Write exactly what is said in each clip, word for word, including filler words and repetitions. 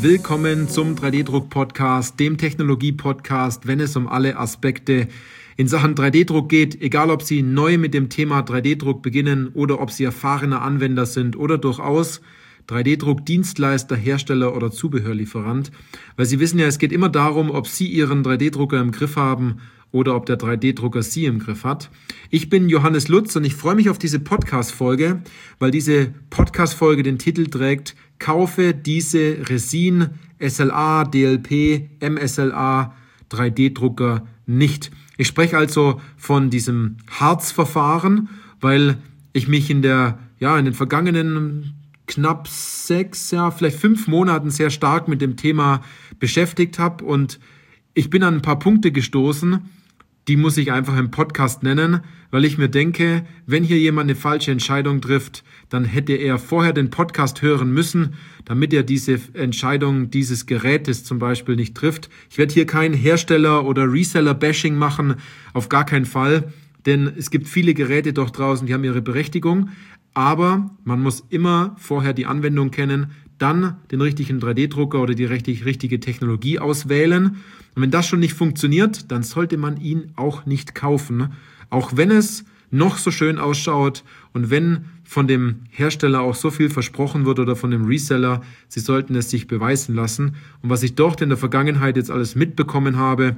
Willkommen zum drei D-Druck-Podcast, dem Technologie-Podcast, wenn es um alle Aspekte in Sachen drei D-Druck geht, egal ob Sie neu mit dem Thema drei D-Druck beginnen oder ob Sie erfahrener Anwender sind oder durchaus drei D-Druck-Dienstleister, Hersteller oder Zubehörlieferant. Weil Sie wissen ja, es geht immer darum, ob Sie Ihren drei D-Drucker im Griff haben oder ob der drei D-Drucker Sie im Griff hat. Ich bin Johannes Lutz und ich freue mich auf diese Podcast-Folge, weil diese Podcast-Folge den Titel trägt: Kaufe diese Resin, S L A, D L P, M S L A drei D-Drucker nicht. Ich spreche also von diesem Harzverfahren, weil ich mich in der, ja, in den vergangenen knapp sechs, ja, vielleicht fünf Monaten sehr stark mit dem Thema beschäftigt habe und ich bin an ein paar Punkte gestoßen, die muss ich einfach im Podcast nennen, weil ich mir denke, wenn hier jemand eine falsche Entscheidung trifft, dann hätte er vorher den Podcast hören müssen, damit er diese Entscheidung dieses Gerätes zum Beispiel nicht trifft. Ich werde hier kein Hersteller- oder Reseller-Bashing machen, auf gar keinen Fall, denn es gibt viele Geräte doch draußen, die haben ihre Berechtigung, aber man muss immer vorher die Anwendung kennen, dann den richtigen drei D-Drucker oder die richtig, richtige Technologie auswählen. Und wenn das schon nicht funktioniert, dann sollte man ihn auch nicht kaufen, auch wenn es noch so schön ausschaut und wenn von dem Hersteller auch so viel versprochen wird oder von dem Reseller, sie sollten es sich beweisen lassen. Und was ich dort in der Vergangenheit jetzt alles mitbekommen habe,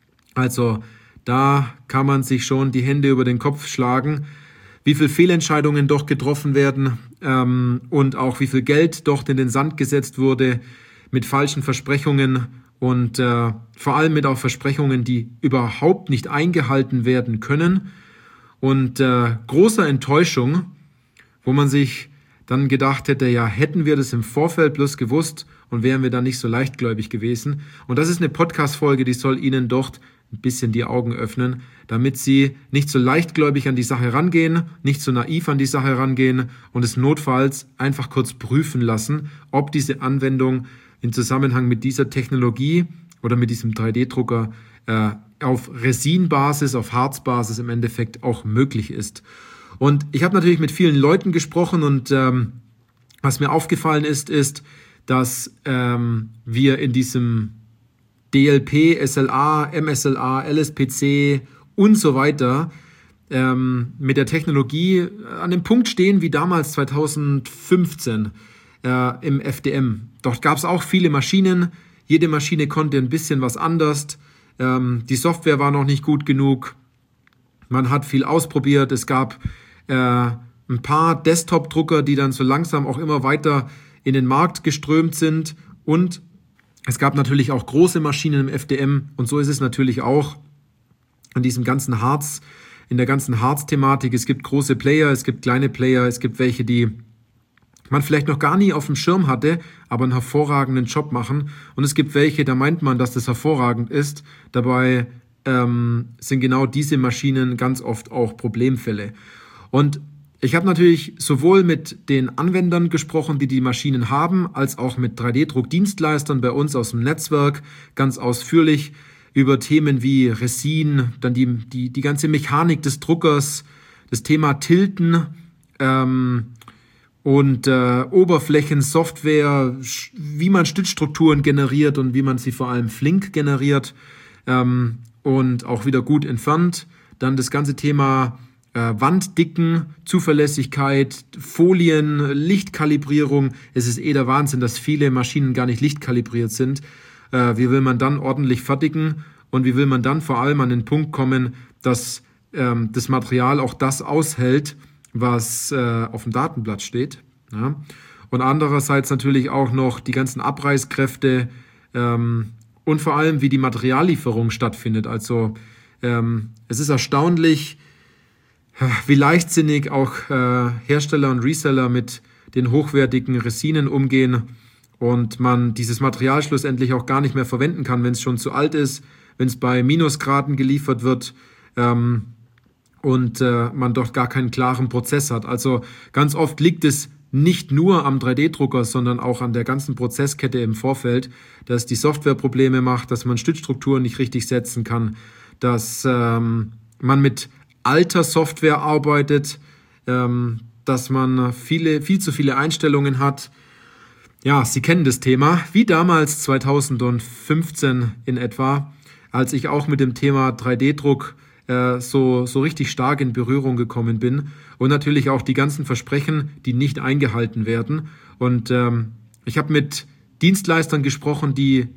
also da kann man sich schon die Hände über den Kopf schlagen, wie viele Fehlentscheidungen doch getroffen werden ähm, und auch wie viel Geld dort in den Sand gesetzt wurde mit falschen Versprechungen und äh, vor allem mit auch Versprechungen, die überhaupt nicht eingehalten werden können und äh, großer Enttäuschung, wo man sich dann gedacht hätte, ja, hätten wir das im Vorfeld bloß gewusst und wären wir dann nicht so leichtgläubig gewesen. Und das ist eine Podcast-Folge, die soll Ihnen dort ein bisschen die Augen öffnen, damit Sie nicht so leichtgläubig an die Sache rangehen, nicht so naiv an die Sache rangehen und es notfalls einfach kurz prüfen lassen, ob diese Anwendung im Zusammenhang mit dieser Technologie oder mit diesem drei D-Drucker äh, auf Resinbasis, auf Harzbasis im Endeffekt auch möglich ist. Und ich habe natürlich mit vielen Leuten gesprochen und ähm, was mir aufgefallen ist, ist, dass ähm, wir in diesem D L P, S L A, M S L A, L S P C und so weiter ähm, mit der Technologie an dem Punkt stehen wie damals zweitausendfünfzehn äh, im F D M. Dort gab es auch viele Maschinen, jede Maschine konnte ein bisschen was anders, ähm, die Software war noch nicht gut genug, man hat viel ausprobiert, es gab äh, ein paar Desktop-Drucker, die dann so langsam auch immer weiter in den Markt geströmt sind und es gab natürlich auch große Maschinen im F D M und so ist es natürlich auch in diesem ganzen Harz, in der ganzen Harz-Thematik. Es gibt große Player, es gibt kleine Player, es gibt welche, die man vielleicht noch gar nie auf dem Schirm hatte, aber einen hervorragenden Job machen. Und es gibt welche, da meint man, dass das hervorragend ist. Dabei ähm, sind genau diese Maschinen ganz oft auch Problemfälle. Und ich habe natürlich sowohl mit den Anwendern gesprochen, die die Maschinen haben, als auch mit drei D-Druck-Dienstleistern bei uns aus dem Netzwerk ganz ausführlich über Themen wie Resin, dann die, die, die ganze Mechanik des Druckers, das Thema Tilten ähm, und äh, Oberflächen, Software, wie man Stützstrukturen generiert und wie man sie vor allem flink generiert ähm, und auch wieder gut entfernt. Dann das ganze Thema Wanddicken, Zuverlässigkeit, Folien, Lichtkalibrierung. Es ist eh der Wahnsinn, dass viele Maschinen gar nicht lichtkalibriert sind. Äh, wie will man dann ordentlich fertigen und wie will man dann vor allem an den Punkt kommen, dass ähm, das Material auch das aushält, was äh, auf dem Datenblatt steht. Ja? Und andererseits natürlich auch noch die ganzen Abreißkräfte ähm, und vor allem, wie die Materiallieferung stattfindet. Also ähm, es ist erstaunlich, wie leichtsinnig auch äh, Hersteller und Reseller mit den hochwertigen Resinen umgehen und man dieses Material schlussendlich auch gar nicht mehr verwenden kann, wenn es schon zu alt ist, wenn es bei Minusgraden geliefert wird ähm, und äh, man dort gar keinen klaren Prozess hat. Also ganz oft liegt es nicht nur am drei D-Drucker, sondern auch an der ganzen Prozesskette im Vorfeld, dass die Software Probleme macht, dass man Stützstrukturen nicht richtig setzen kann, dass ähm, man mit alter Software arbeitet, ähm, dass man viele, viel zu viele Einstellungen hat. Ja, Sie kennen das Thema, wie damals zweitausendfünfzehn in etwa, als ich auch mit dem Thema drei D Druck äh, so, so richtig stark in Berührung gekommen bin und natürlich auch die ganzen Versprechen, die nicht eingehalten werden. Und ähm, ich habe mit Dienstleistern gesprochen, die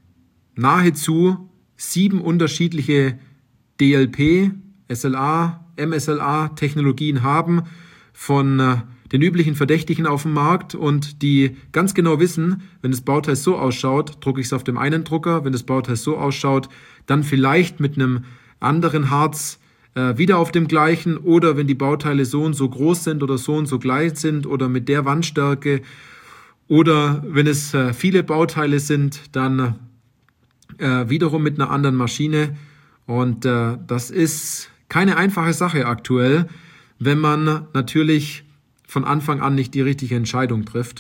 nahezu sieben unterschiedliche D L P, S L A, M S L A-Technologien haben von äh, den üblichen Verdächtigen auf dem Markt und die ganz genau wissen, wenn das Bauteil so ausschaut, drucke ich es auf dem einen Drucker, wenn das Bauteil so ausschaut, dann vielleicht mit einem anderen Harz äh, wieder auf dem gleichen, oder wenn die Bauteile so und so groß sind oder so und so gleich sind oder mit der Wandstärke, oder wenn es äh, viele Bauteile sind, dann äh, wiederum mit einer anderen Maschine. Und äh, das ist keine einfache Sache aktuell, wenn man natürlich von Anfang an nicht die richtige Entscheidung trifft.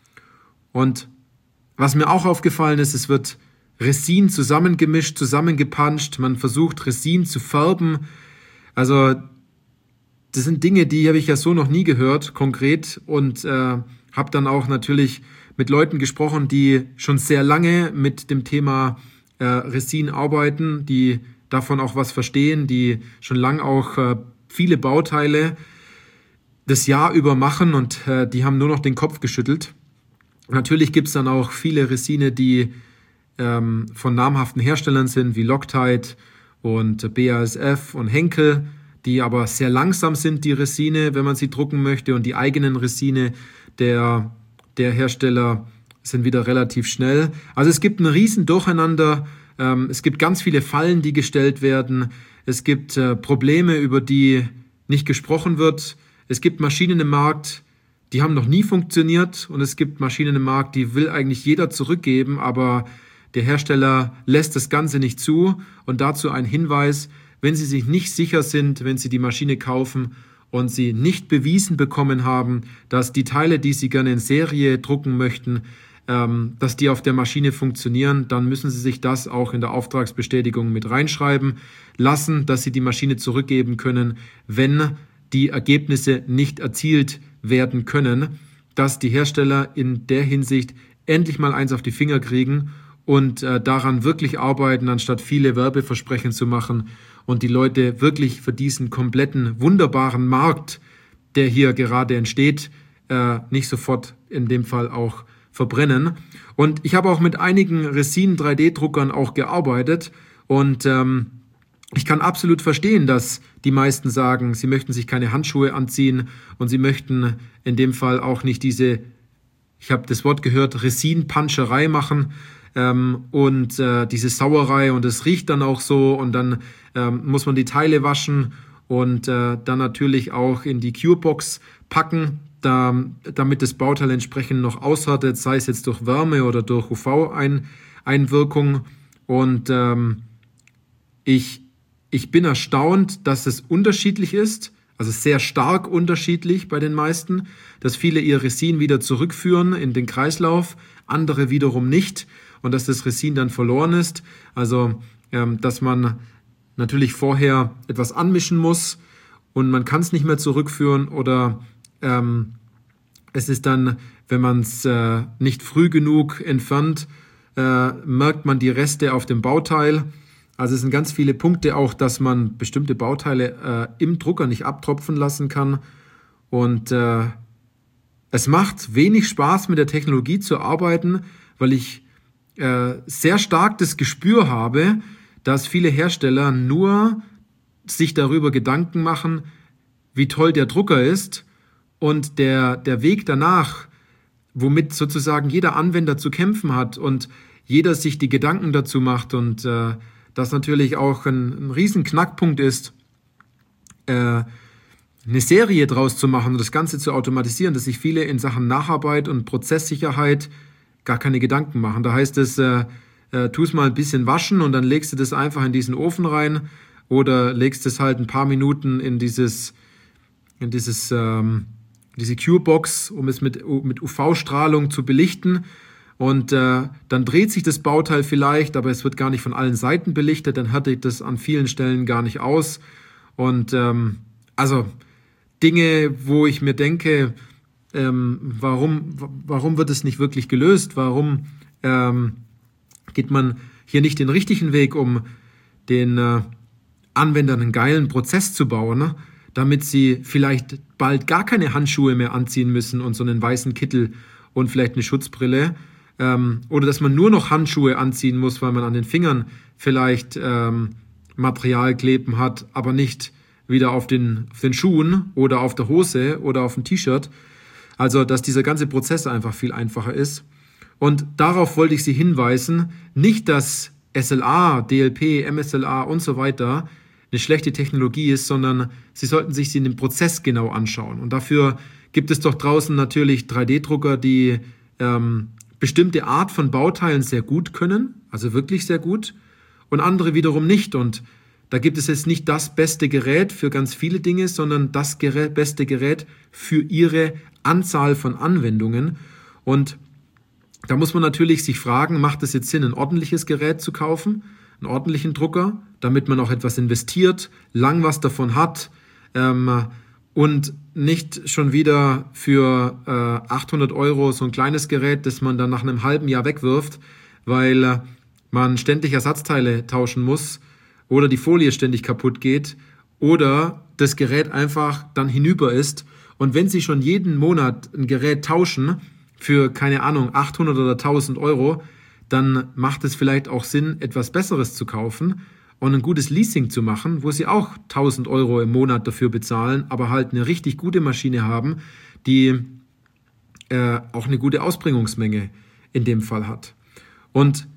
Und was mir auch aufgefallen ist, es wird Resin zusammengemischt, zusammengepanscht, man versucht Resin zu färben. Also das sind Dinge, die habe ich ja so noch nie gehört, konkret, und äh, habe dann auch natürlich mit Leuten gesprochen, die schon sehr lange mit dem Thema äh, Resin arbeiten, die davon auch was verstehen, die schon lange auch äh, viele Bauteile das Jahr über machen, und äh, die haben nur noch den Kopf geschüttelt. Natürlich gibt es dann auch viele Resine, die ähm, von namhaften Herstellern sind, wie Loctite und B A S F und Henkel, die aber sehr langsam sind, die Resine, wenn man sie drucken möchte, und die eigenen Resine der, der Hersteller sind wieder relativ schnell. Also es gibt ein riesen Durcheinander, ähm, es gibt ganz viele Fallen, die gestellt werden, es gibt äh, Probleme, über die nicht gesprochen wird. Es gibt Maschinen im Markt, die haben noch nie funktioniert, und es gibt Maschinen im Markt, die will eigentlich jeder zurückgeben, aber der Hersteller lässt das Ganze nicht zu. Und dazu ein Hinweis: Wenn Sie sich nicht sicher sind, wenn Sie die Maschine kaufen und Sie nicht bewiesen bekommen haben, dass die Teile, die Sie gerne in Serie drucken möchten, ähm, dass die auf der Maschine funktionieren, dann müssen Sie sich das auch in der Auftragsbestätigung mit reinschreiben lassen, dass Sie die Maschine zurückgeben können, wenn die Ergebnisse nicht erzielt werden können, dass die Hersteller in der Hinsicht endlich mal eins auf die Finger kriegen und äh, daran wirklich arbeiten, anstatt viele Werbeversprechen zu machen und die Leute wirklich für diesen kompletten wunderbaren Markt, der hier gerade entsteht, äh, nicht sofort in dem Fall auch verbrennen. Und ich habe auch mit einigen Resin drei D Druckern auch gearbeitet, und ähm, ich kann absolut verstehen, dass die meisten sagen, sie möchten sich keine Handschuhe anziehen und sie möchten in dem Fall auch nicht diese, ich habe das Wort gehört, Resin-Panscherei machen ähm, und äh, diese Sauerei, und es riecht dann auch so, und dann ähm, muss man die Teile waschen und äh, dann natürlich auch in die Curebox packen, da, damit das Bauteil entsprechend noch aushärtet, sei es jetzt durch Wärme oder durch U V-Einwirkung. Und ähm, ich Ich bin erstaunt, dass es unterschiedlich ist, also sehr stark unterschiedlich bei den meisten, dass viele ihr Resin wieder zurückführen in den Kreislauf, andere wiederum nicht, und dass das Resin dann verloren ist. Also, ähm, dass man natürlich vorher etwas anmischen muss und man kann es nicht mehr zurückführen, oder ähm, es ist dann, wenn man es äh, nicht früh genug entfernt, äh, merkt man die Reste auf dem Bauteil. Also es sind ganz viele Punkte auch, dass man bestimmte Bauteile äh, im Drucker nicht abtropfen lassen kann. Und äh, es macht wenig Spaß, mit der Technologie zu arbeiten, weil ich äh, sehr stark das Gespür habe, dass viele Hersteller nur sich darüber Gedanken machen, wie toll der Drucker ist, und der, der Weg danach, womit sozusagen jeder Anwender zu kämpfen hat und jeder sich die Gedanken dazu macht, und äh, das natürlich auch ein, ein riesen Knackpunkt ist, äh, eine Serie draus zu machen und das Ganze zu automatisieren, dass sich viele in Sachen Nacharbeit und Prozesssicherheit gar keine Gedanken machen. Da heißt es, äh, äh, tu es mal ein bisschen waschen und dann legst du das einfach in diesen Ofen rein oder legst es halt ein paar Minuten in dieses, in dieses, ähm, diese Curebox, um es mit, mit U V-Strahlung zu belichten. Und äh, dann dreht sich das Bauteil vielleicht, aber es wird gar nicht von allen Seiten belichtet, dann härtet das an vielen Stellen gar nicht aus. Und ähm, also Dinge, wo ich mir denke, ähm, warum, warum wird es nicht wirklich gelöst? Warum ähm, geht man hier nicht den richtigen Weg, um den äh, Anwendern einen geilen Prozess zu bauen, ne? Damit sie vielleicht bald gar keine Handschuhe mehr anziehen müssen und so einen weißen Kittel und vielleicht eine Schutzbrille. Ähm, oder dass man nur noch Handschuhe anziehen muss, weil man an den Fingern vielleicht ähm, Material kleben hat, aber nicht wieder auf den, auf den Schuhen oder auf der Hose oder auf dem T-Shirt. Also, dass dieser ganze Prozess einfach viel einfacher ist. Und darauf wollte ich Sie hinweisen, nicht, dass S L A, D L P, M S L A und so weiter eine schlechte Technologie ist, sondern Sie sollten sich sie in dem Prozess genau anschauen. Und dafür gibt es doch draußen natürlich drei D Drucker, die ähm, bestimmte Art von Bauteilen sehr gut können, also wirklich sehr gut, und andere wiederum nicht. Und da gibt es jetzt nicht das beste Gerät für ganz viele Dinge, sondern das Gerät, beste Gerät für Ihre Anzahl von Anwendungen. Und da muss man natürlich sich fragen, macht es jetzt Sinn, ein ordentliches Gerät zu kaufen, einen ordentlichen Drucker, damit man auch etwas investiert, lang was davon hat ähm, und nicht schon wieder für äh, achthundert Euro so ein kleines Gerät, das man dann nach einem halben Jahr wegwirft, weil äh, man ständig Ersatzteile tauschen muss oder die Folie ständig kaputt geht oder das Gerät einfach dann hinüber ist. Und wenn Sie schon jeden Monat ein Gerät tauschen für, keine Ahnung, achthundert oder tausend Euro, dann macht es vielleicht auch Sinn, etwas Besseres zu kaufen und ein gutes Leasing zu machen, wo Sie auch tausend Euro im Monat dafür bezahlen, aber halt eine richtig gute Maschine haben, die äh, auch eine gute Ausbringungsmenge in dem Fall hat. Und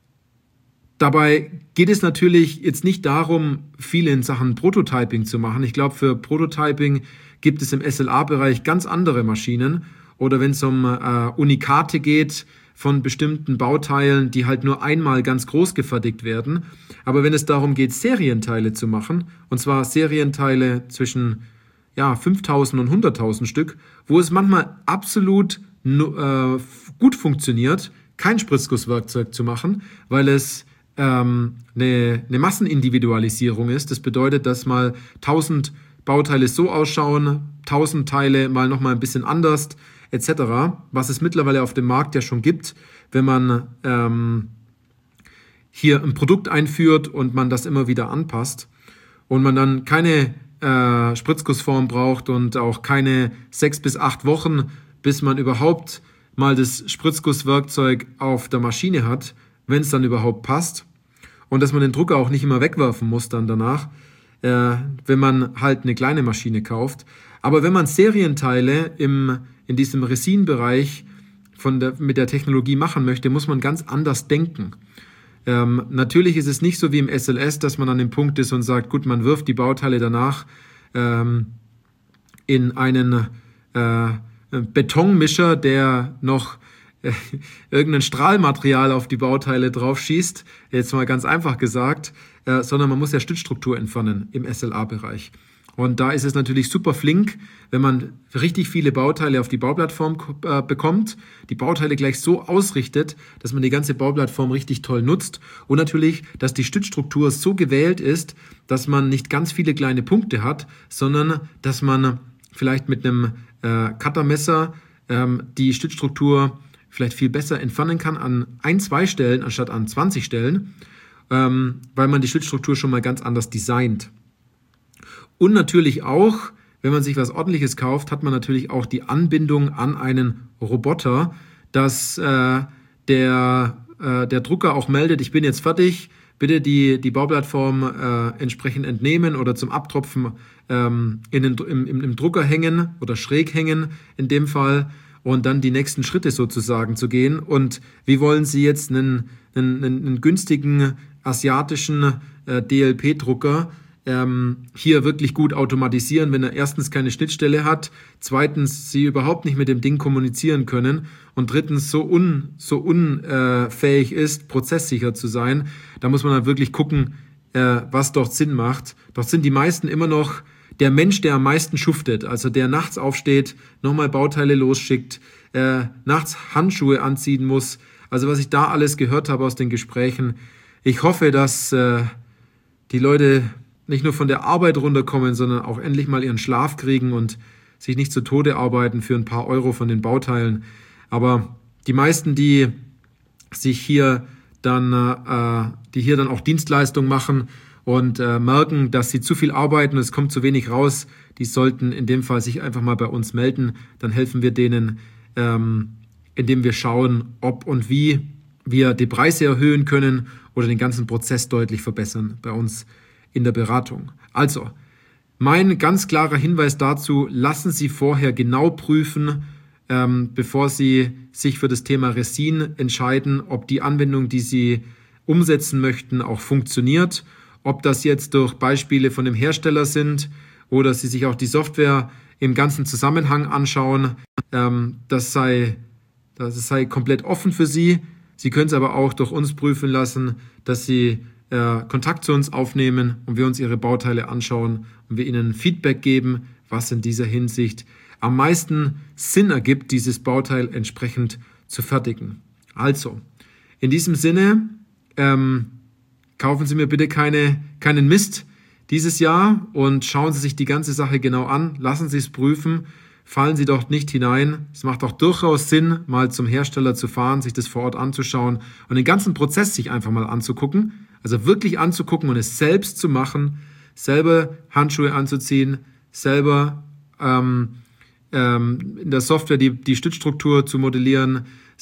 dabei geht es natürlich jetzt nicht darum, viel in Sachen Prototyping zu machen. Ich glaube, für Prototyping gibt es im S L A-Bereich ganz andere Maschinen. Oder wenn es um äh, Unikate geht von bestimmten Bauteilen, die halt nur einmal ganz groß gefertigt werden. Aber wenn es darum geht, Serienteile zu machen, und zwar Serienteile zwischen ja, fünftausend und hunderttausend Stück, wo es manchmal absolut äh, gut funktioniert, kein Spritzgusswerkzeug zu machen, weil es ähm, eine, eine Massenindividualisierung ist. Das bedeutet, dass mal tausend Bauteile so ausschauen, tausend Teile mal nochmal ein bisschen anders, et cetera, was es mittlerweile auf dem Markt ja schon gibt, wenn man ähm, hier ein Produkt einführt und man das immer wieder anpasst und man dann keine äh, Spritzgussform braucht und auch keine sechs bis acht Wochen, bis man überhaupt mal das Spritzgusswerkzeug auf der Maschine hat, wenn es dann überhaupt passt und dass man den Drucker auch nicht immer wegwerfen muss dann danach, äh, wenn man halt eine kleine Maschine kauft. Aber wenn man Serienteile im, in diesem Resin-Bereich von der, mit der Technologie machen möchte, muss man ganz anders denken. Ähm, natürlich ist es nicht so wie im S L S, dass man an dem Punkt ist und sagt, gut, man wirft die Bauteile danach ähm, in einen äh, Betonmischer, der noch äh, irgendein Strahlmaterial auf die Bauteile drauf schießt, jetzt mal ganz einfach gesagt, äh, sondern man muss ja Stützstruktur entfernen im S L A-Bereich. Und da ist es natürlich super flink, wenn man richtig viele Bauteile auf die Bauplattform äh, bekommt, die Bauteile gleich so ausrichtet, dass man die ganze Bauplattform richtig toll nutzt und natürlich, dass die Stützstruktur so gewählt ist, dass man nicht ganz viele kleine Punkte hat, sondern dass man vielleicht mit einem äh, Cuttermesser ähm, die Stützstruktur vielleicht viel besser entfernen kann an ein, zwei Stellen anstatt an zwanzig Stellen, ähm, weil man die Stützstruktur schon mal ganz anders designt. Und natürlich auch, wenn man sich was Ordentliches kauft, hat man natürlich auch die Anbindung an einen Roboter, dass äh, der, äh, der Drucker auch meldet, ich bin jetzt fertig, bitte die, die Bauplattform äh, entsprechend entnehmen oder zum Abtropfen ähm, in den, im, im, im Drucker hängen oder schräg hängen in dem Fall und dann die nächsten Schritte sozusagen zu gehen. Und wie wollen Sie jetzt einen, einen, einen günstigen asiatischen äh, D L P-Drucker hier wirklich gut automatisieren, wenn er erstens keine Schnittstelle hat, zweitens sie überhaupt nicht mit dem Ding kommunizieren können und drittens so, un, so unfähig ist, prozesssicher zu sein. Da muss man dann wirklich gucken, äh, was dort Sinn macht. Dort sind die meisten immer noch der Mensch, der am meisten schuftet, also der nachts aufsteht, nochmal Bauteile losschickt, äh, nachts Handschuhe anziehen muss. Also was ich da alles gehört habe aus den Gesprächen. Ich hoffe, dass äh, die Leute nicht nur von der Arbeit runterkommen, sondern auch endlich mal ihren Schlaf kriegen und sich nicht zu Tode arbeiten für ein paar Euro von den Bauteilen. Aber die meisten, die sich hier dann, äh, die hier dann auch Dienstleistungen machen und äh, merken, dass sie zu viel arbeiten und es kommt zu wenig raus, die sollten in dem Fall sich einfach mal bei uns melden. Dann helfen wir denen, ähm, indem wir schauen, ob und wie wir die Preise erhöhen können oder den ganzen Prozess deutlich verbessern bei uns in der Beratung. Also, mein ganz klarer Hinweis dazu, lassen Sie vorher genau prüfen, ähm, bevor Sie sich für das Thema Resin entscheiden, ob die Anwendung, die Sie umsetzen möchten, auch funktioniert, ob das jetzt durch Beispiele von dem Hersteller sind oder Sie sich auch die Software im ganzen Zusammenhang anschauen. Ähm, das sei, das sei komplett offen für Sie. Sie können es aber auch durch uns prüfen lassen, dass Sie äh, Kontakt zu uns aufnehmen und wir uns Ihre Bauteile anschauen und wir Ihnen Feedback geben, was in dieser Hinsicht am meisten Sinn ergibt, dieses Bauteil entsprechend zu fertigen. Also, in diesem Sinne, ähm, kaufen Sie mir bitte keine, keinen Mist dieses Jahr und schauen Sie sich die ganze Sache genau an, lassen Sie es prüfen, fallen Sie dort nicht hinein. Es macht auch durchaus Sinn, mal zum Hersteller zu fahren, sich das vor Ort anzuschauen und den ganzen Prozess sich einfach mal anzugucken, also wirklich anzugucken und es selbst zu machen, selber Handschuhe anzuziehen, selber ähm, ähm, in der Software die, die Stützstruktur zu modellieren,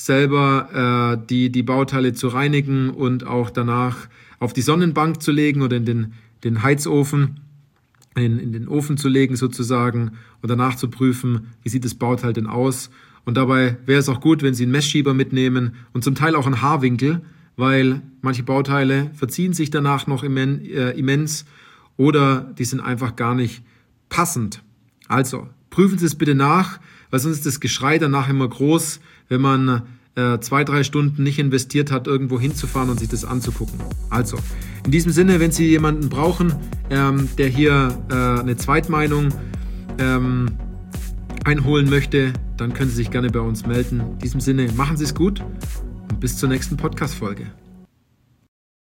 selber äh, die, die Bauteile zu reinigen und auch danach auf die Sonnenbank zu legen oder in den, den Heizofen, in, in den Ofen zu legen sozusagen und danach zu prüfen, wie sieht das Bauteil denn aus. Und dabei wäre es auch gut, wenn Sie einen Messschieber mitnehmen und zum Teil auch einen Haarwinkel, weil manche Bauteile verziehen sich danach noch immen, äh, immens oder die sind einfach gar nicht passend. Also, prüfen Sie es bitte nach, weil sonst ist das Geschrei danach immer groß, wenn man äh, zwei, drei Stunden nicht investiert hat, irgendwo hinzufahren und sich das anzugucken. Also, in diesem Sinne, wenn Sie jemanden brauchen, ähm, der hier äh, eine Zweitmeinung ähm, einholen möchte, dann können Sie sich gerne bei uns melden. In diesem Sinne, machen Sie es gut und bis zur nächsten Podcast-Folge.